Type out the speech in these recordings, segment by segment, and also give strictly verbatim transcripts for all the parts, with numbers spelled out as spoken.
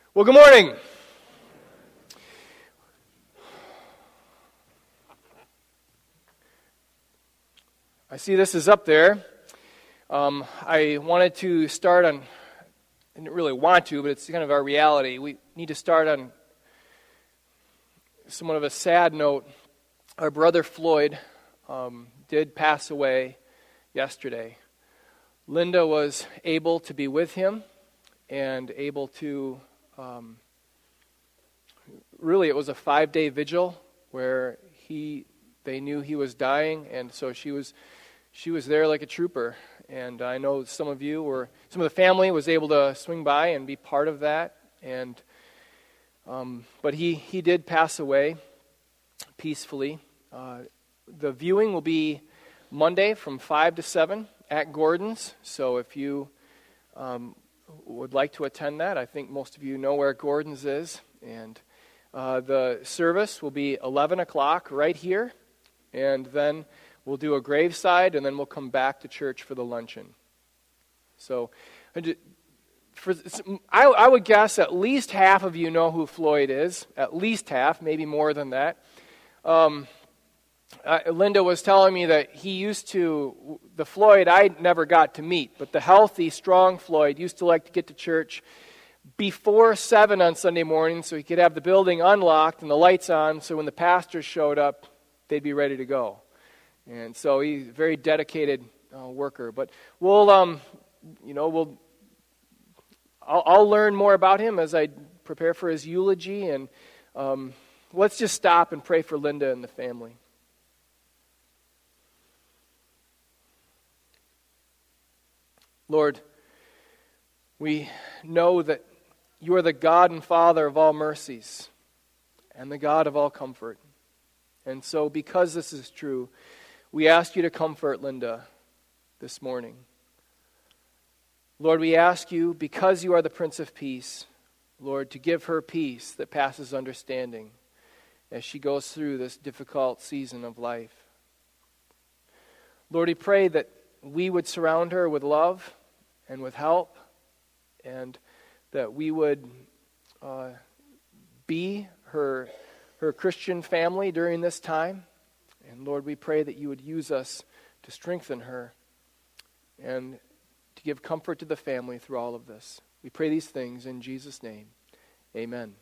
Well, good morning. I see this is up there. Um, I wanted to start on, I didn't really want to, but it's kind of our reality. We need to start on somewhat of a sad note. Our brother Floyd um, did pass away yesterday. Linda was able to be with him and able to, um, really it was a five-day vigil where he, they knew he was dying, and so she was She was there like a trooper, and I know some of you were, some of the family was able to swing by and be part of that, and um, but he, he did pass away peacefully. Uh, the viewing will be Monday from five to seven at Gordon's, so if you um, would like to attend that, I think most of you know where Gordon's is, and uh, the service will be eleven o'clock right here, and then we'll do a graveside, and then we'll come back to church for the luncheon. So, for, I, I would guess at least half of you know who Floyd is. At least half, maybe more than that. Um, uh, Linda was telling me that he used to, the Floyd I never got to meet, but the healthy, strong Floyd used to like to get to church before seven on Sunday morning so he could have the building unlocked and the lights on, so when the pastors showed up, they'd be ready to go. And so he's a very dedicated uh, worker. But we'll, um, you know, we'll, I'll, I'll learn more about him as I prepare for his eulogy. And um, let's just stop and pray for Linda and the family. Lord, we know that you are the God and Father of all mercies and the God of all comfort. And so because this is true, we ask you to comfort Linda this morning. Lord, we ask you, because you are the Prince of Peace, Lord, to give her peace that passes understanding as she goes through this difficult season of life. Lord, we pray that we would surround her with love and with help, and that we would uh, be her, her Christian family during this time. And Lord, we pray that you would use us to strengthen her and to give comfort to the family through all of this. We pray these things in Jesus' name. Amen.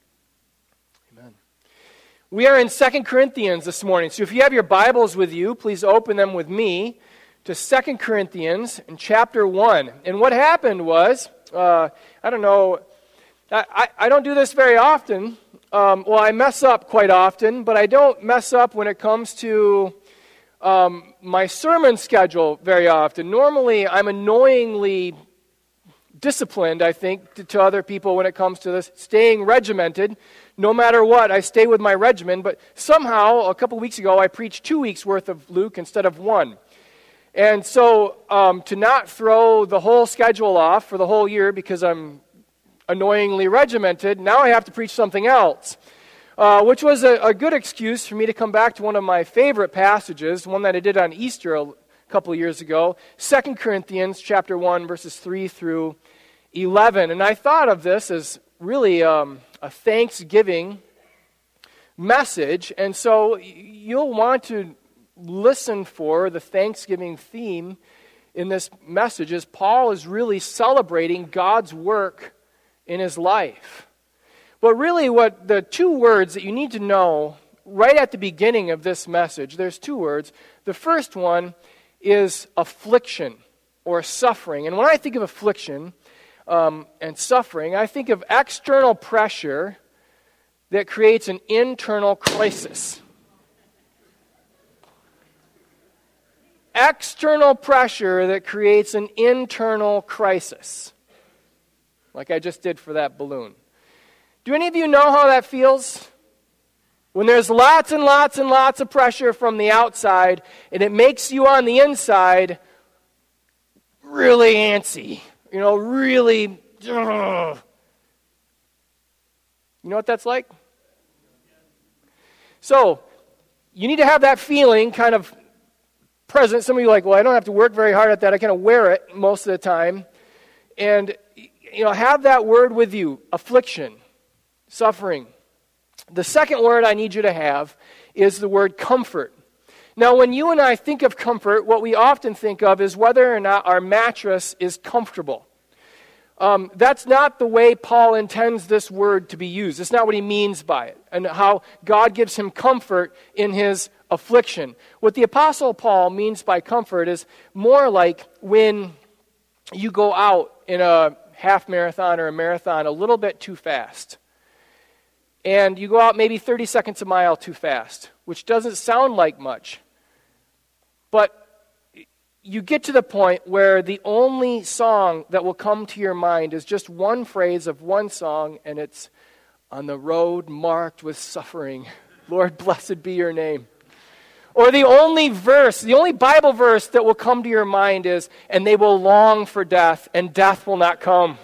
Amen. We are in Second Corinthians this morning. So if you have your Bibles with you, please open them with me to Second Corinthians in chapter one. And what happened was, uh, I don't know, I, I, I don't do this very often. Um, well, I mess up quite often, but I don't mess up when it comes to um, my sermon schedule very often. Normally, I'm annoyingly disciplined, I think, to, to other people when it comes to this, staying regimented. No matter what, I stay with my regimen, but somehow, a couple weeks ago, I preached two weeks' worth of Luke instead of one. And so, um, to not throw the whole schedule off for the whole year because I'm annoyingly regimented, now I have to preach something else, uh, which was a, a good excuse for me to come back to one of my favorite passages, one that I did on Easter a couple of years ago, Second Corinthians chapter one, verses three through eleven. And I thought of this as really um, a Thanksgiving message, and so you'll want to listen for the Thanksgiving theme in this message, as Paul is really celebrating God's work in his life. But really what the two words that you need to know right at the beginning of this message, there's two words. The first one is affliction or suffering. And when I think of affliction um, and suffering, I think of external pressure that creates an internal crisis. External pressure that creates an internal crisis. Like I just did for that balloon. Do any of you know how that feels? When there's lots and lots and lots of pressure from the outside, and it makes you on the inside really antsy. You know, really... Ugh. You know what that's like? So, you need to have that feeling kind of present. Some of you are like, well, I don't have to work very hard at that. I kind of wear it most of the time. And you know, have that word with you, affliction, suffering. The second word I need you to have is the word comfort. Now, when you and I think of comfort, what we often think of is whether or not our mattress is comfortable. Um, that's not the way Paul intends this word to be used. That's not what he means by it, and how God gives him comfort in his affliction. What the Apostle Paul means by comfort is more like when you go out in a half marathon or a marathon a little bit too fast. And you go out maybe thirty seconds a mile too fast, which doesn't sound like much. But you get to the point where the only song that will come to your mind is just one phrase of one song, and it's, "On the road marked with suffering, Lord, blessed be your name." Or the only verse, the only Bible verse that will come to your mind is, "And they will long for death, and death will not come."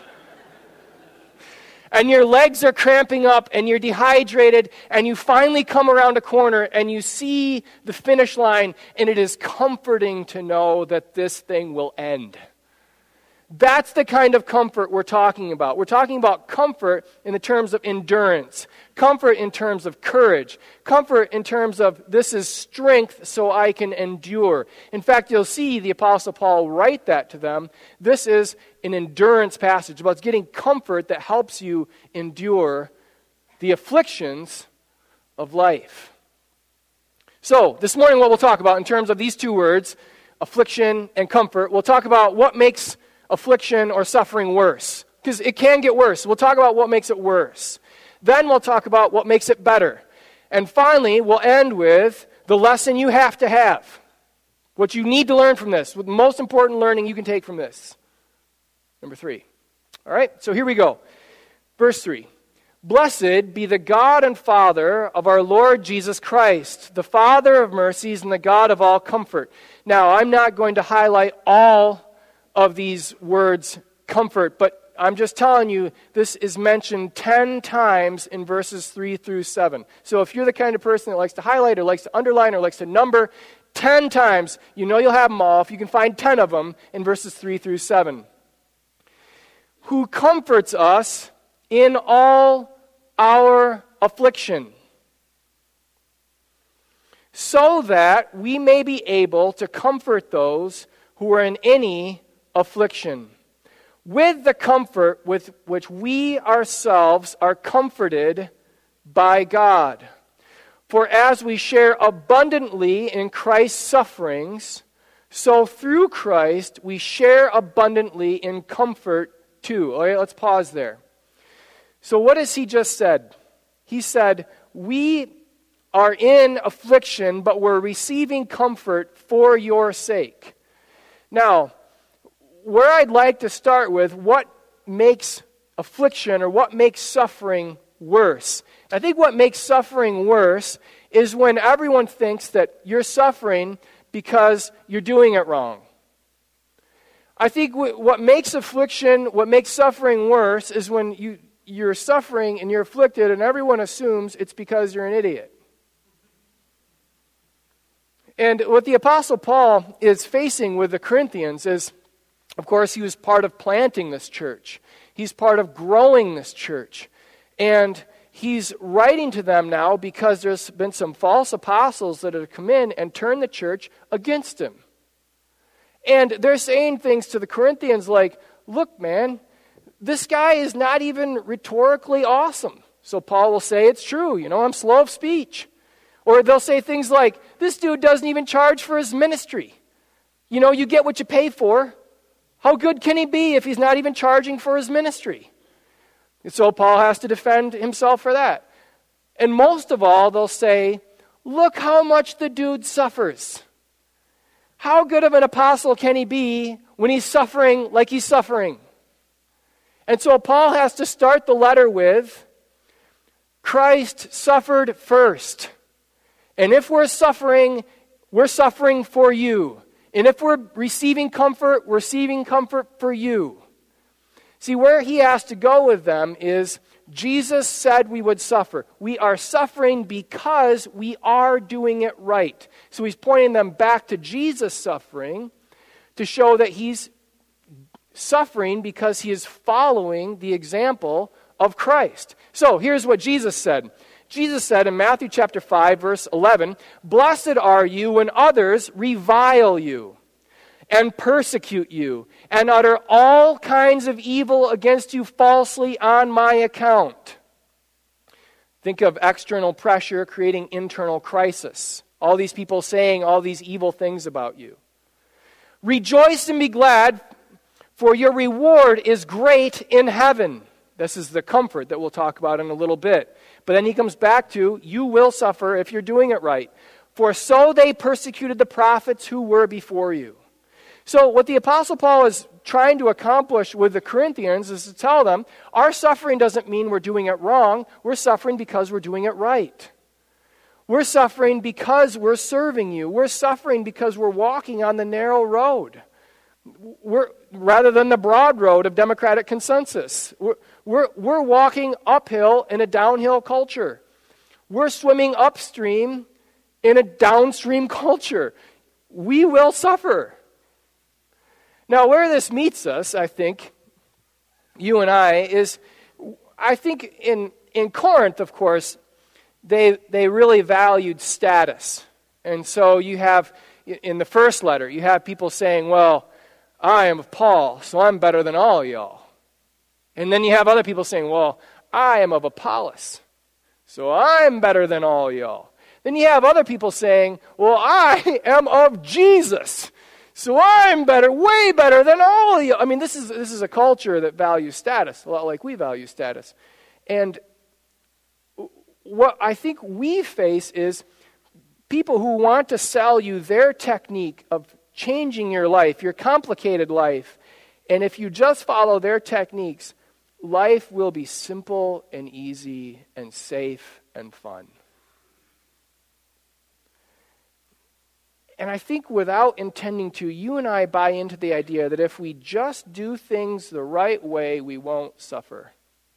And your legs are cramping up, and you're dehydrated, and you finally come around a corner, and you see the finish line, and it is comforting to know that this thing will end. That's the kind of comfort we're talking about. We're talking about comfort in the terms of endurance, comfort in terms of courage, comfort in terms of this is strength so I can endure. In fact, you'll see the Apostle Paul write that to them. This is an endurance passage about getting comfort that helps you endure the afflictions of life. So, this morning what we'll talk about in terms of these two words, affliction and comfort, we'll talk about what makes affliction or suffering worse, because it can get worse. We'll talk about what makes it worse. Then we'll talk about what makes it better. And finally, we'll end with the lesson you have to have, what you need to learn from this, the most important learning you can take from this. Number three. All right, so here we go. Verse three. "Blessed be the God and Father of our Lord Jesus Christ, the Father of mercies and the God of all comfort." Now, I'm not going to highlight all of these words, comfort, but I'm just telling you, this is mentioned ten times in verses three through seven. So if you're the kind of person that likes to highlight or likes to underline or likes to number, ten times, you know you'll have them all if you can find ten of them in verses three through seven. "Who comforts us in all our affliction, so that we may be able to comfort those who are in any affliction, with the comfort with which we ourselves are comforted by God. For as we share abundantly in Christ's sufferings, so through Christ we share abundantly in comfort too." All right, let's pause there. So what has he just said? He said, we are in affliction, but we're receiving comfort for your sake. Now, where I'd like to start with, what makes affliction or what makes suffering worse? I think what makes suffering worse is when everyone thinks that you're suffering because you're doing it wrong. I think what makes affliction, what makes suffering worse is when you, you're suffering and you're afflicted and everyone assumes it's because you're an idiot. And what the Apostle Paul is facing with the Corinthians is, of course, he was part of planting this church. He's part of growing this church. And he's writing to them now because there's been some false apostles that have come in and turned the church against him. And they're saying things to the Corinthians like, look, man, this guy is not even rhetorically awesome. So Paul will say, it's true, you know, I'm slow of speech. Or they'll say things like, this dude doesn't even charge for his ministry. You know, you get what you pay for. How good can he be if he's not even charging for his ministry? And so Paul has to defend himself for that. And most of all, they'll say, look how much the dude suffers. How good of an apostle can he be when he's suffering like he's suffering? And so Paul has to start the letter with, Christ suffered first. And if we're suffering, we're suffering for you. And if we're receiving comfort, we're receiving comfort for you. See, where he has to go with them is, Jesus said we would suffer. We are suffering because we are doing it right. So he's pointing them back to Jesus' suffering to show that he's suffering because he is following the example of Christ. So here's what Jesus said. Jesus said in Matthew chapter five, verse eleven, "Blessed are you when others revile you and persecute you and utter all kinds of evil against you falsely on my account." Think of external pressure creating internal crisis. All these people saying all these evil things about you. "Rejoice and be glad, for your reward is great in heaven." This is the comfort that we'll talk about in a little bit. But then he comes back to, "You will suffer if you're doing it right. For so they persecuted the prophets who were before you." So what the Apostle Paul is trying to accomplish with the Corinthians is to tell them, our suffering doesn't mean we're doing it wrong. We're suffering because we're doing it right. We're suffering because we're serving you. We're suffering because we're walking on the narrow road. We're, rather than the broad road of democratic consensus. We're, we're, we're walking uphill in a downhill culture. We're swimming upstream in a downstream culture. We will suffer. Now, where this meets us, I think, you and I, is, I think in, in Corinth, of course, they, they really valued status. And so you have, in the first letter, you have people saying, well, I am of Paul, so I'm better than all y'all. And then you have other people saying, well, I am of Apollos, so I'm better than all y'all. Then you have other people saying, well, I am of Jesus, so I'm better, way better than all of you. I mean, this is this is a culture that values status, a lot like we value status. And what I think we face is people who want to sell you their technique of changing your life, your complicated life. And if you just follow their techniques, life will be simple and easy and safe and fun. And I think without intending to, you and I buy into the idea that if we just do things the right way, we won't suffer.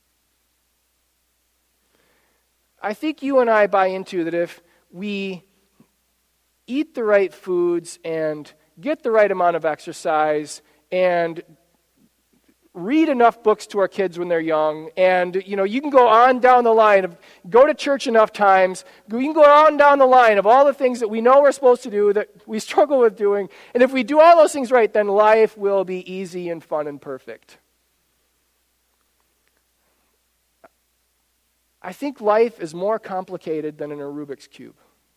I think you and I buy into that if we eat the right foods and get the right amount of exercise and read enough books to our kids when they're young, and you know, you can go on down the line of go to church enough times, you can go on down the line of all the things that we know we're supposed to do that we struggle with doing, and if we do all those things right, then life will be easy and fun and perfect. I think life is more complicated than in a Rubik's Cube.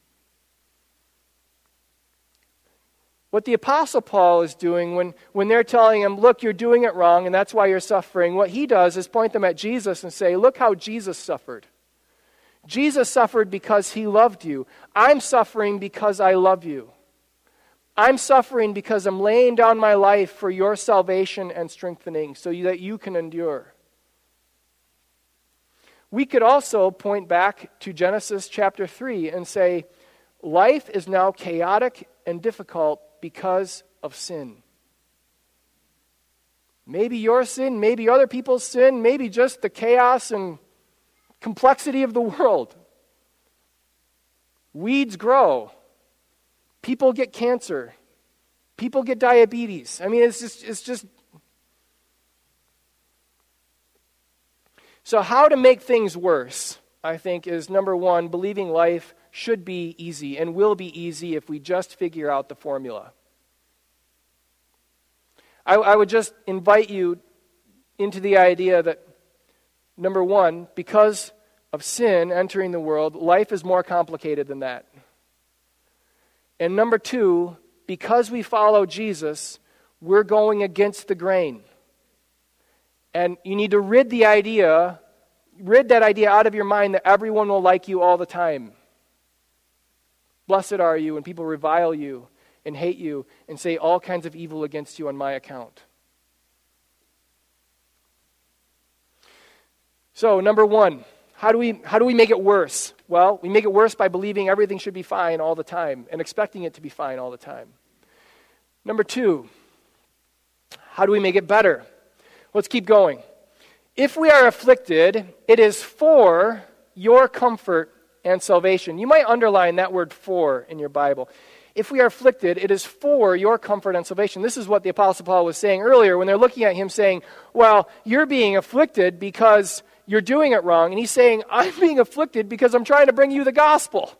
What the Apostle Paul is doing when, when they're telling him, look, you're doing it wrong and that's why you're suffering, what he does is point them at Jesus and say, look how Jesus suffered. Jesus suffered because he loved you. I'm suffering because I love you. I'm suffering because I'm laying down my life for your salvation and strengthening so that you can endure. We could also point back to Genesis chapter three and say, life is now chaotic and difficult because of sin. Maybe your sin, maybe other people's sin, maybe just the chaos and complexity of the world. Weeds grow. People get cancer. People get diabetes. I mean, it's just, it's just. So how to make things worse, I think, is number one, believing life should be easy and will be easy if we just figure out the formula. I, I would just invite you into the idea that, number one, because of sin entering the world, life is more complicated than that. And number two, because we follow Jesus, we're going against the grain. And you need to rid the idea, rid that idea out of your mind that everyone will like you all the time. Blessed are you when people revile you and hate you and say all kinds of evil against you on my account. So, number one, how do we how do we make it worse? Well, we make it worse by believing everything should be fine all the time and expecting it to be fine all the time. Number two, how do we make it better? Let's keep going. If we are afflicted, it is for your comfort and salvation. You might underline that word for in your Bible. if we are afflicted, it is for your comfort and salvation. This is what the Apostle Paul was saying earlier when they're looking at him saying, well, you're being afflicted because you're doing it wrong. And he's saying, I'm being afflicted because I'm trying to bring you the gospel.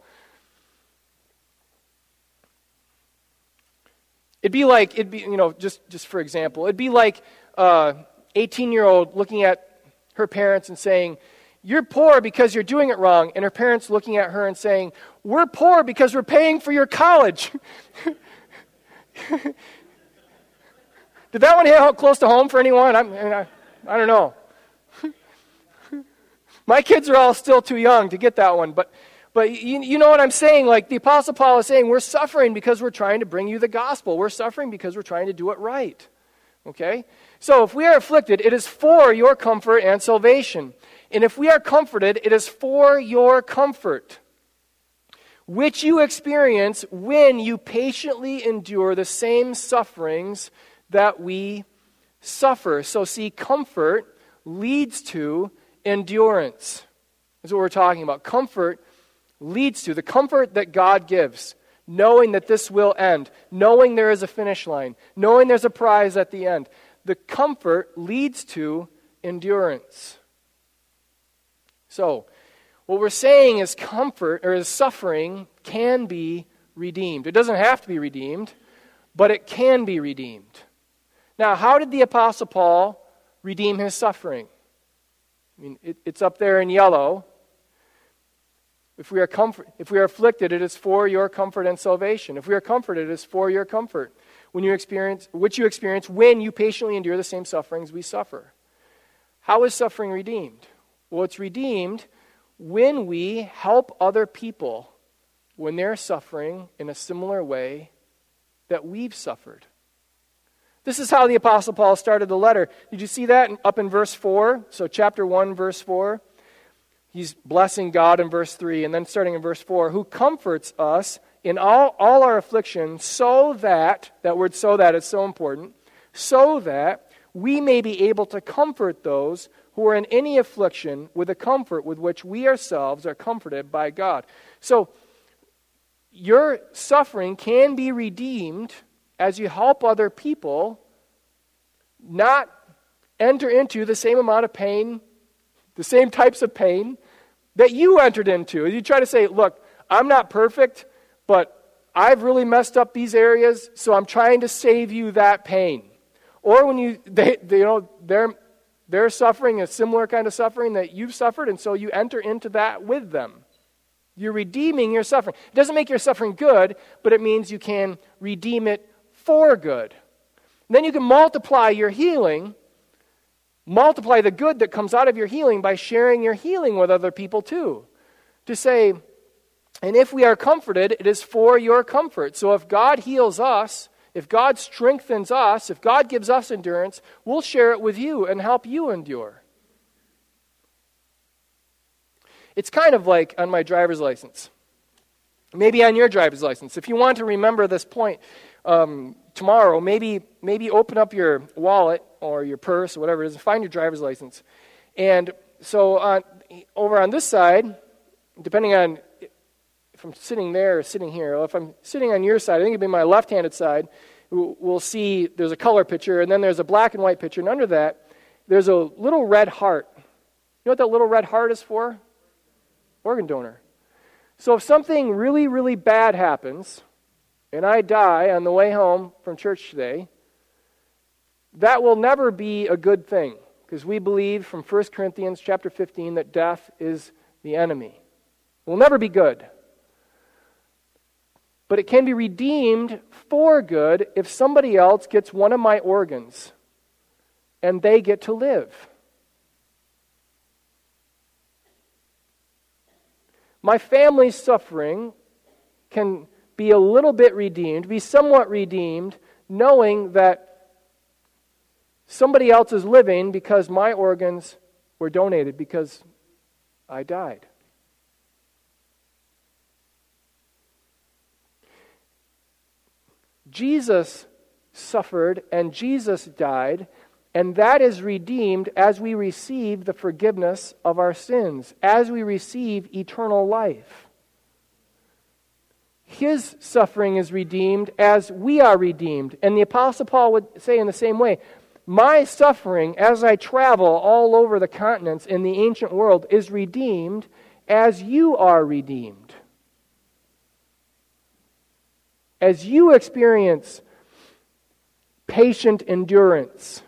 It'd be like, it'd be, you know, just, just for example, it'd be like uh eighteen-year-old looking at her parents and saying, you're poor because you're doing it wrong. And her parents looking at her and saying, we're poor because we're paying for your college. Did that one hit close to home for anyone? I'm, I, I don't know. My kids are all still too young to get that one. But but you, you know what I'm saying? Like the Apostle Paul is saying, we're suffering because we're trying to bring you the gospel. We're suffering because we're trying to do it right. Okay? So if we are afflicted, it is for your comfort and salvation. And if we are comforted, it is for your comfort, which you experience when you patiently endure the same sufferings that we suffer. So see, comfort leads to endurance. That's what we're talking about. Comfort leads to the comfort that God gives, knowing that this will end, knowing there is a finish line, knowing there's a prize at the end. The comfort leads to endurance. So, what we're saying is comfort, or is suffering, can be redeemed. It doesn't have to be redeemed, but it can be redeemed. Now, how did the Apostle Paul redeem his suffering? I mean, it, it's up there in yellow. If we are comfort, if we are afflicted, it is for your comfort and salvation. If we are comforted, it is for your comfort. When you experience, which you experience when you patiently endure the same sufferings we suffer. How is suffering redeemed? Well, it's redeemed when we help other people when they're suffering in a similar way that we've suffered. This is how the Apostle Paul started the letter. Did you see that up in verse four? So chapter one, verse four. He's blessing God in verse three, and then starting in verse four, who comforts us in all, all our affliction, so that, that word so that is so important, so that we may be able to comfort those who are in any affliction with the comfort with which we ourselves are comforted by God. So, your suffering can be redeemed as you help other people not enter into the same amount of pain, the same types of pain that you entered into. You try to say, look, I'm not perfect, but I've really messed up these areas, so I'm trying to save you that pain. Or when you, they, they you know, they're they're suffering a similar kind of suffering that you've suffered, and so you enter into that with them. You're redeeming your suffering. It doesn't make your suffering good, but it means you can redeem it for good. And then you can multiply your healing, multiply the good that comes out of your healing by sharing your healing with other people too. To say, and if we are comforted, it is for your comfort. So if God heals us, if God strengthens us, if God gives us endurance, we'll share it with you and help you endure. It's kind of like on my driver's license. Maybe on your driver's license. If you want to remember this point um, tomorrow, maybe maybe open up your wallet or your purse or whatever it is and find your driver's license. And so on, over on this side, depending on if I'm sitting there or sitting here, or if I'm sitting on your side, I think it'd be my left-handed side, we'll see there's a color picture, and then there's a black and white picture, and under that, there's a little red heart. You know what that little red heart is for? Organ donor. So if something really, really bad happens, and I die on the way home from church today, that will never be a good thing, because we believe from First Corinthians chapter fifteen that death is the enemy. It will never be good. But it can be redeemed for good if somebody else gets one of my organs and they get to live. My family's suffering can be a little bit redeemed, be somewhat redeemed, knowing that somebody else is living because my organs were donated because I died. Jesus suffered and Jesus died, and that is redeemed as we receive the forgiveness of our sins, as we receive eternal life. his suffering is redeemed as we are redeemed. And the Apostle Paul would say in the same way, my suffering as I travel all over the continents in the ancient world is redeemed as you are redeemed. As you experience patient endurance.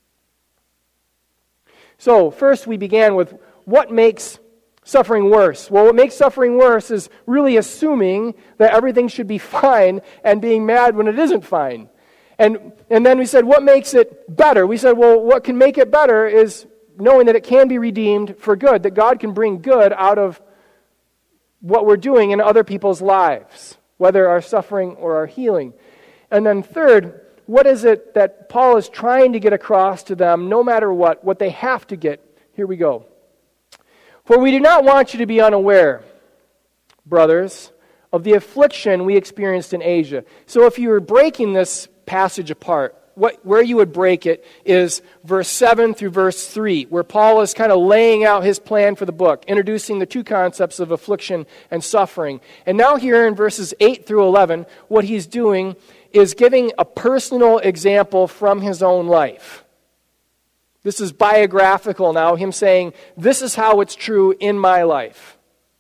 So, first we began with what makes suffering worse. Well, what makes suffering worse is really assuming that everything should be fine and being mad when it isn't fine. And and then we said, what makes it better? We said, well, what can make it better is knowing that it can be redeemed for good, that God can bring good out of what we're doing in other people's lives, whether our suffering or our healing. And then third, what is it that Paul is trying to get across to them, no matter what, what they have to get? Here we go. For we do not want you to be unaware, brothers, of the affliction we experienced in Asia. So if you were breaking this passage apart, what, where you would break it is verse seven through verse three, where Paul is kind of laying out his plan for the book, introducing the two concepts of affliction and suffering. And now here in verses eight through eleven, what he's doing is giving a personal example from his own life. This is biographical now, him saying, this is how it's true in my life.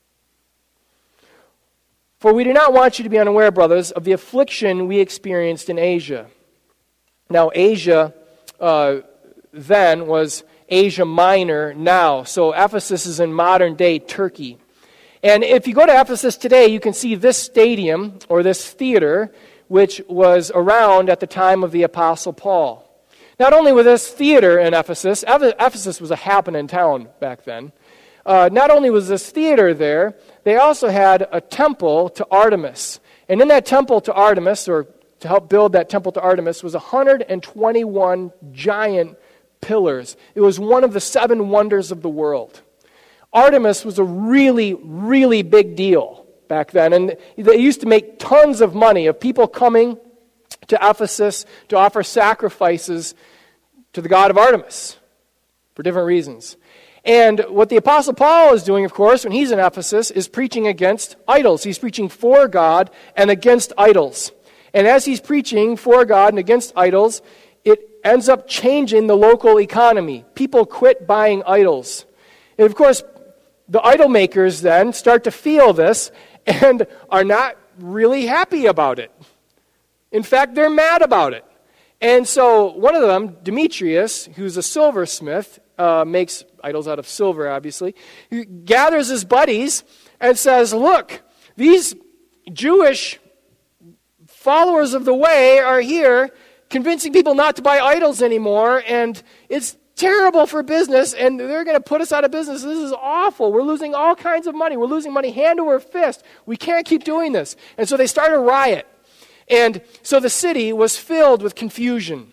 For we do not want you to be unaware, brothers, of the affliction we experienced in Asia. Now, Asia uh, then was Asia Minor now. So Ephesus is in modern-day Turkey. And if you go to Ephesus today, you can see this stadium, or this theater, which was around at the time of the Apostle Paul. Not only was this theater in Ephesus, Ephesus was a happening town back then. Uh, not only was this theater there, they also had a temple to Artemis. And in that temple to Artemis, or to help build that temple to Artemis, was one hundred twenty-one giant pillars. It was one of the seven wonders of the world. Artemis was a really, really big deal back then. And they used to make tons of money of people coming to Ephesus to offer sacrifices to the god of Artemis for different reasons. And what the Apostle Paul is doing, of course, when he's in Ephesus, is preaching against idols. He's preaching for God and against idols. And as he's preaching for God and against idols, it ends up changing the local economy. People quit buying idols. And of course, the idol makers then start to feel this and are not really happy about it. In fact, they're mad about it. And so one of them, Demetrius, who's a silversmith, uh, makes idols out of silver, obviously, he gathers his buddies and says, look, these Jewish followers of the way are here convincing people not to buy idols anymore, and it's terrible for business, and they're going to put us out of business. This is awful. We're losing all kinds of money. We're losing money hand over fist. We can't keep doing this. And so they start a riot. And so the city was filled with confusion.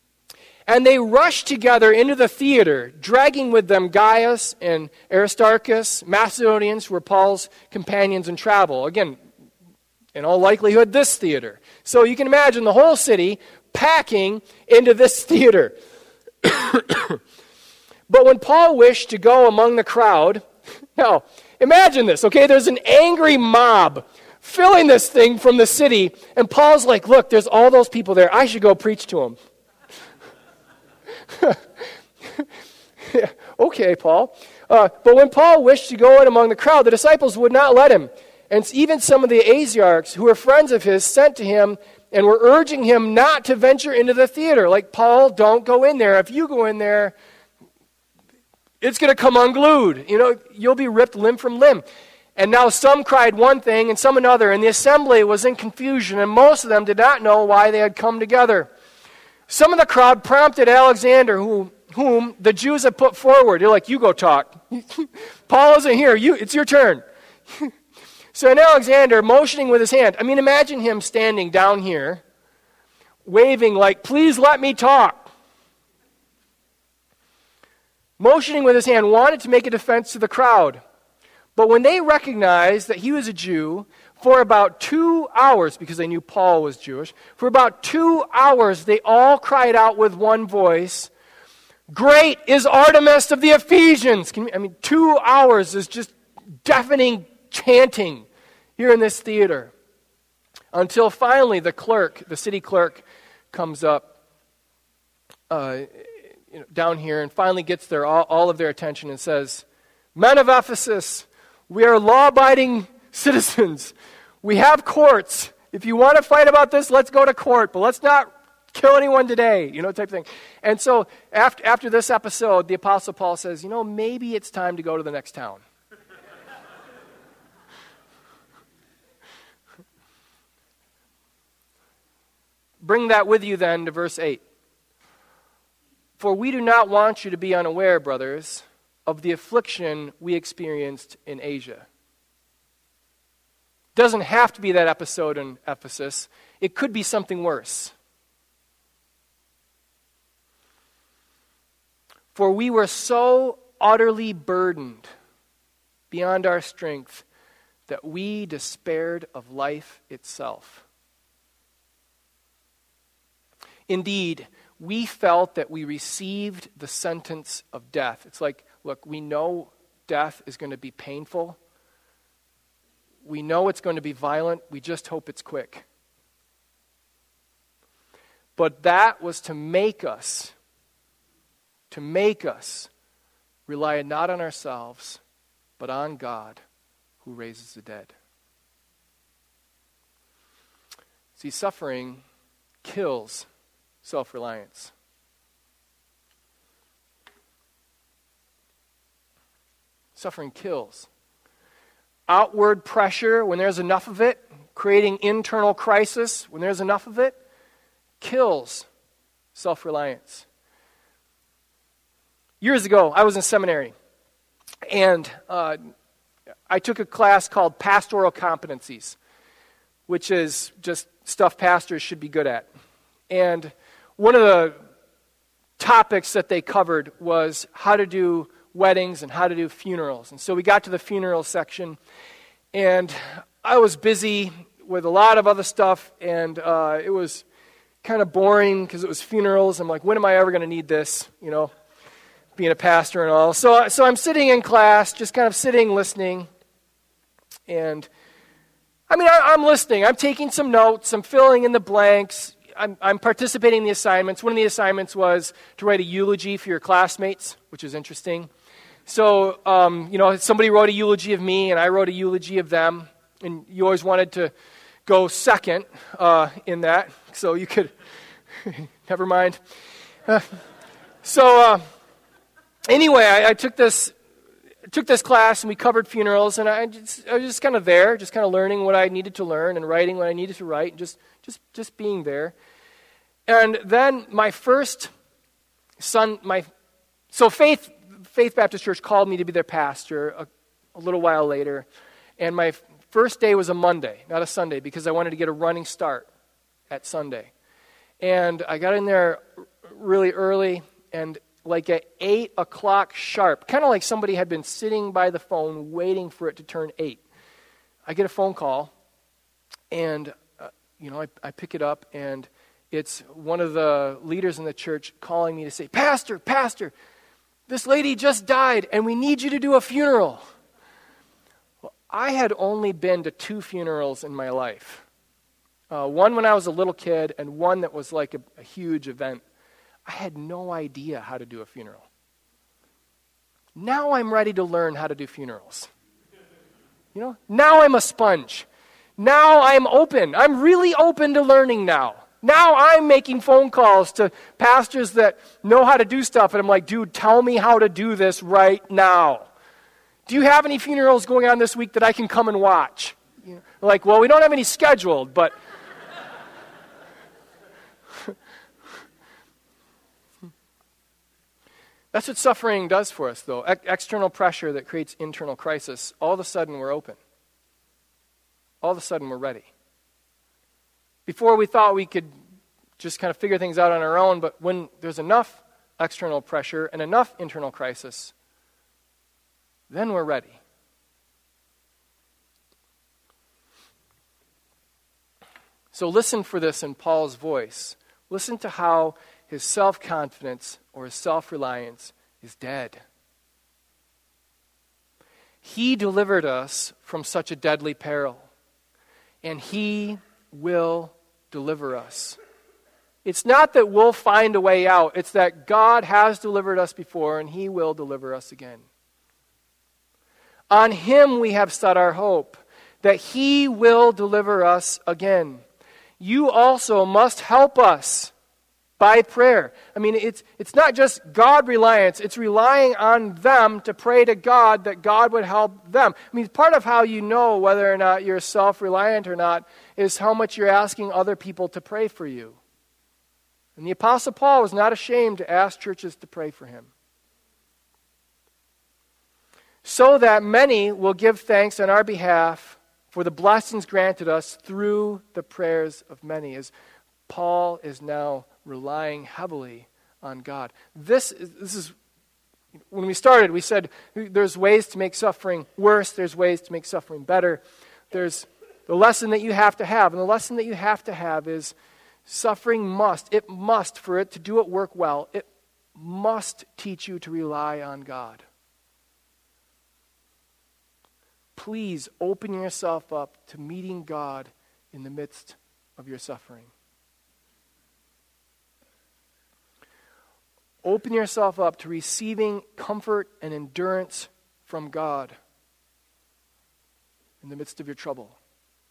And they rushed together into the theater, dragging with them Gaius and Aristarchus, Macedonians, who were Paul's companions in travel. Again, in all likelihood, this theater. So you can imagine the whole city packing into this theater. But when Paul wished to go among the crowd, now imagine this, okay? There's an angry mob filling this thing from the city, and Paul's like, look, there's all those people there. I should go preach to them. Yeah, okay, Paul. Uh, but when Paul wished to go in among the crowd, the disciples would not let him. And even some of the Asiarchs, who were friends of his, sent to him and were urging him not to venture into the theater. Like, Paul, don't go in there. If you go in there, it's going to come unglued. You know, you'll be ripped limb from limb. And now some cried one thing and some another, and the assembly was in confusion, and most of them did not know why they had come together. Some of the crowd prompted Alexander, who, whom the Jews had put forward. They're like, you go talk. Paul isn't here. You, it's your turn. So in Alexander, motioning with his hand, I mean, imagine him standing down here, waving like, please let me talk. Motioning with his hand, wanted to make a defense to the crowd. But when they recognized that he was a Jew, for about two hours, because they knew Paul was Jewish, for about two hours they all cried out with one voice, great is Artemis of the Ephesians. Can you, I mean, two hours is just deafening chanting here in this theater. Until finally the clerk, the city clerk, comes up uh, you know, down here and finally gets their all, all of their attention and says, "Men of Ephesus, we are law-abiding citizens. We have courts. If you want to fight about this, let's go to court, but let's not kill anyone today," you know, type thing. And so after, after this episode, the Apostle Paul says, you know, maybe it's time to go to the next town. Bring that with you then to verse eight. "For we do not want you to be unaware, brothers, of the affliction we experienced in Asia." Doesn't have to be that episode in Ephesus. It could be something worse. "For we were so utterly burdened beyond our strength that we despaired of life itself. Indeed, we felt that we received the sentence of death." It's like, look, we know death is going to be painful. We know it's going to be violent. We just hope it's quick. But that was to make us, to make us rely not on ourselves, but on God who raises the dead. See, suffering kills self-reliance. Suffering kills. Outward pressure, when there's enough of it, creating internal crisis, when there's enough of it, kills self-reliance. Years ago, I was in seminary, and uh, I took a class called Pastoral Competencies, which is just stuff pastors should be good at. And one of the topics that they covered was how to do weddings and how to do funerals. And so we got to the funeral section, and I was busy with a lot of other stuff, and uh, it was kind of boring because it was funerals. I'm like, when am I ever going to need this, you know, being a pastor and all. So, so I'm sitting in class, just kind of sitting, listening, and I mean, I, I'm listening. I'm taking some notes. I'm filling in the blanks. I'm, I'm participating in the assignments. One of the assignments was to write a eulogy for your classmates, which is interesting. So, um, you know, somebody wrote a eulogy of me, and I wrote a eulogy of them. And you always wanted to go second uh, in that, so you could, never mind. Uh, so, uh, anyway, I, I took this took this class, and we covered funerals, and I, just, I was just kind of there, just kind of learning what I needed to learn and writing what I needed to write, and just, just, just being there. And then my first son, my so Faith Faith Baptist Church called me to be their pastor a, a little while later, and my first day was a Monday, not a Sunday, because I wanted to get a running start at Sunday. And I got in there really early, and like at eight o'clock sharp, kind of like somebody had been sitting by the phone waiting for it to turn eight. I get a phone call, and uh, you know, I, I pick it up, and it's one of the leaders in the church calling me to say, Pastor, Pastor, this lady just died, and we need you to do a funeral. Well, I had only been to two funerals in my life. Uh, one when I was a little kid, and one that was like a, a huge event. I had no idea how to do a funeral. Now I'm ready to learn how to do funerals. You know, now I'm a sponge. Now I'm open. I'm really open to learning now. Now I'm making phone calls to pastors that know how to do stuff, and I'm like, dude, tell me how to do this right now. Do you have any funerals going on this week that I can come and watch? You know, like, well, we don't have any scheduled, but... That's what suffering does for us, though. E- external pressure that creates internal crisis. All of a sudden, we're open. All of a sudden, we're ready. Before, we thought we could just kind of figure things out on our own, but when there's enough external pressure and enough internal crisis, then we're ready. So listen for this in Paul's voice. Listen to how his self-confidence or his self-reliance is dead. He delivered us from such a deadly peril, and he will deliver us. It's not that we'll find a way out. It's that God has delivered us before and he will deliver us again. On him we have set our hope, that he will deliver us again. You also must help us by prayer. I mean, it's it's not just God reliance, it's relying on them to pray to God that God would help them. I mean, part of how you know whether or not you're self-reliant or not is how much you're asking other people to pray for you. And the Apostle Paul was not ashamed to ask churches to pray for him. So that many will give thanks on our behalf for the blessings granted us through the prayers of many, as Paul is now relying heavily on God. This is, this is, when we started, we said there's ways to make suffering worse, there's ways to make suffering better. There's the lesson that you have to have, and the lesson that you have to have is suffering must, it must, for it to do it work well, it must teach you to rely on God. Please open yourself up to meeting God in the midst of your suffering. Open yourself up to receiving comfort and endurance from God in the midst of your trouble.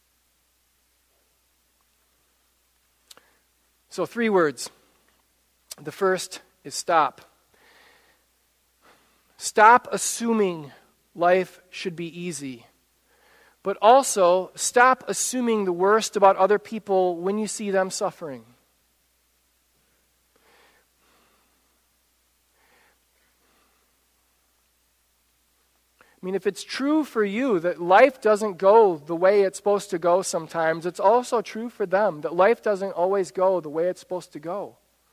So, three words. The first is stop. Stop assuming life should be easy. But also, stop assuming the worst about other people when you see them suffering. I mean, if it's true for you that life doesn't go the way it's supposed to go sometimes, it's also true for them that life doesn't always go the way it's supposed to go.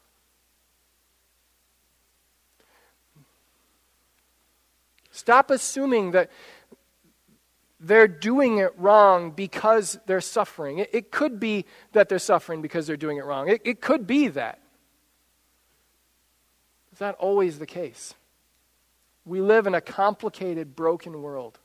Stop assuming that they're doing it wrong because they're suffering. It, it could be that they're suffering because they're doing it wrong. It, it could be that. It's not always the case. We live in a complicated, broken world.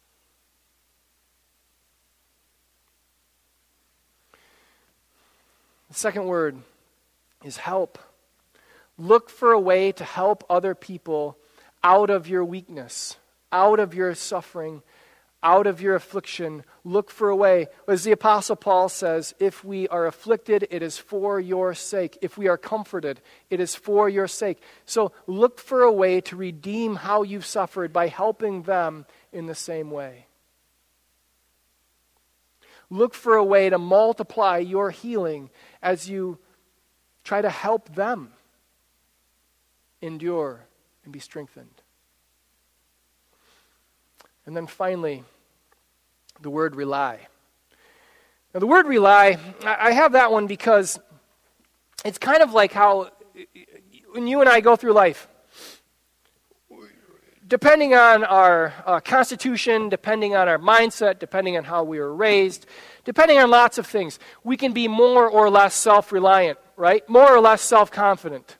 The second word is help. Look for a way to help other people out of your weakness, out of your suffering, out of your affliction. Look for a way. As the Apostle Paul says, if we are afflicted, it is for your sake. If we are comforted, it is for your sake. So look for a way to redeem how you've suffered by helping them in the same way. Look for a way to multiply your healing as you try to help them endure and be strengthened. And then finally, the word rely. Now the word rely, I have that one because it's kind of like how when you and I go through life, depending on our uh, constitution, depending on our mindset, depending on how we were raised, depending on lots of things, we can be more or less self-reliant, right? More or less self-confident.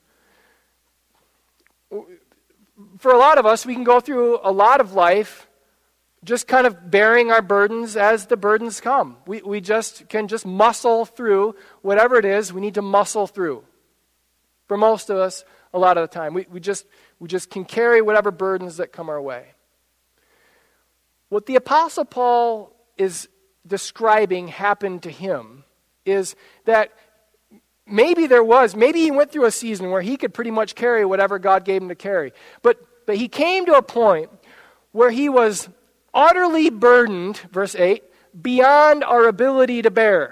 For a lot of us, we can go through a lot of life just kind of bearing our burdens as the burdens come. We we just can just muscle through whatever it is we need to muscle through. For most of us, a lot of the time. We we just we just can carry whatever burdens that come our way. What the Apostle Paul is describing happened to him is that maybe there was, maybe he went through a season where he could pretty much carry whatever God gave him to carry. But but he came to a point where he was utterly burdened, verse eight, beyond our ability to bear.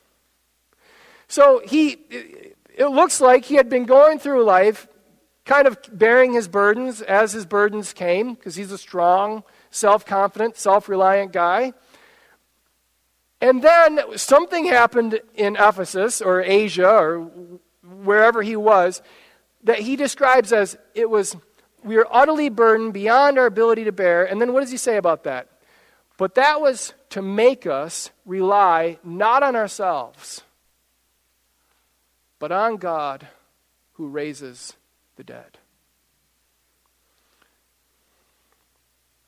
So he, it looks like he had been going through life kind of bearing his burdens as his burdens came, because he's a strong, self-confident, self-reliant guy. And then something happened in Ephesus or Asia or wherever he was that he describes as it was, we are utterly burdened beyond our ability to bear. And then what does he say about that? But that was to make us rely not on ourselves, but on God who raises the dead.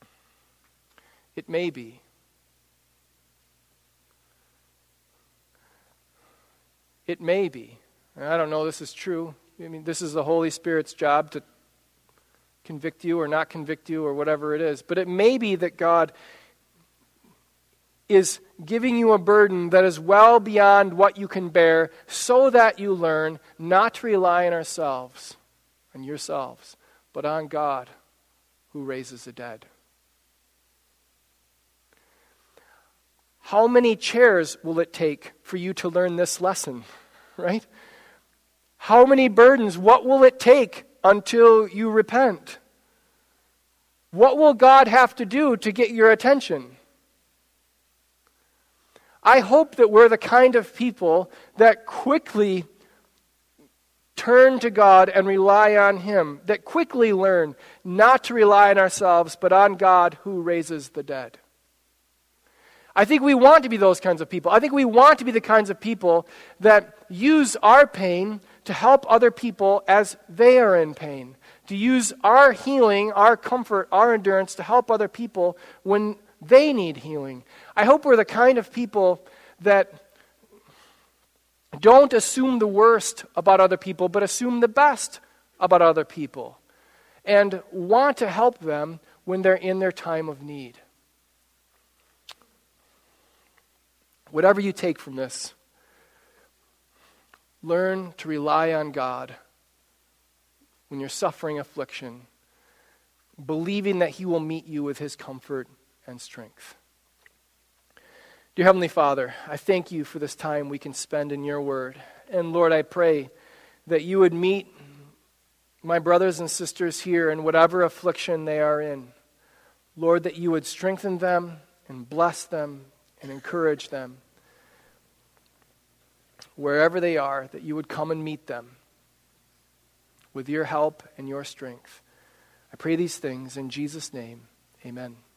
It may be It may be. I don't know this is true. I mean, this is the Holy Spirit's job to convict you or not convict you or whatever it is. But it may be that God is giving you a burden that is well beyond what you can bear so that you learn not to rely on ourselves, on yourselves, but on God who raises the dead. How many chairs will it take for you to learn this lesson, right? How many burdens? What will it take until you repent? What will God have to do to get your attention? I hope that we're the kind of people that quickly turn to God and rely on Him, that quickly learn not to rely on ourselves, but on God who raises the dead. I think we want to be those kinds of people. I think we want to be the kinds of people that use our pain to help other people as they are in pain, to use our healing, our comfort, our endurance to help other people when they need healing. I hope we're the kind of people that don't assume the worst about other people, but assume the best about other people and want to help them when they're in their time of need. Whatever you take from this, learn to rely on God when you're suffering affliction, believing that He will meet you with His comfort and strength. Dear Heavenly Father, I thank You for this time we can spend in Your Word. And Lord, I pray that You would meet my brothers and sisters here in whatever affliction they are in. Lord, that You would strengthen them and bless them and encourage them. Wherever they are, that You would come and meet them with Your help and Your strength. I pray these things in Jesus' name. Amen.